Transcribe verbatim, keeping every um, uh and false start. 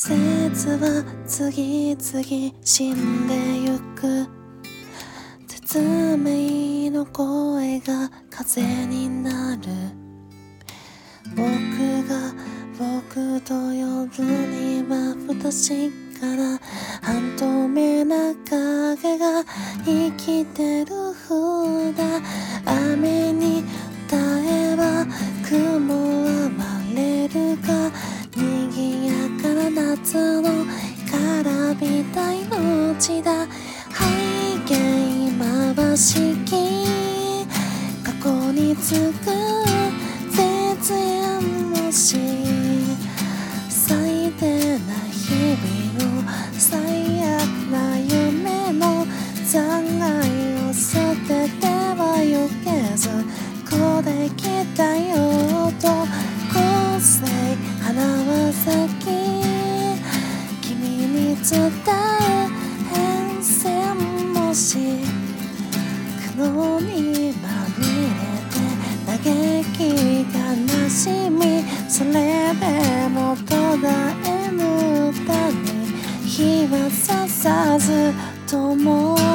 節は次々死んでゆく。絶命の声が風になる。僕が僕と夜には不確かな半透明な影が生きてる風だ。雨に耐えば雲は割れるか。賑やかな夏のカラビた命だ。背景回しき過去につく絶縁のし咲いてない日々の最悪な夢の残骸を捨ててはゆけず、ここで来たよと個性花は咲き君に伝え変遷もし雲にまみれて嘆き悲しみ、それでも途絶えぬ歌に日はささずとも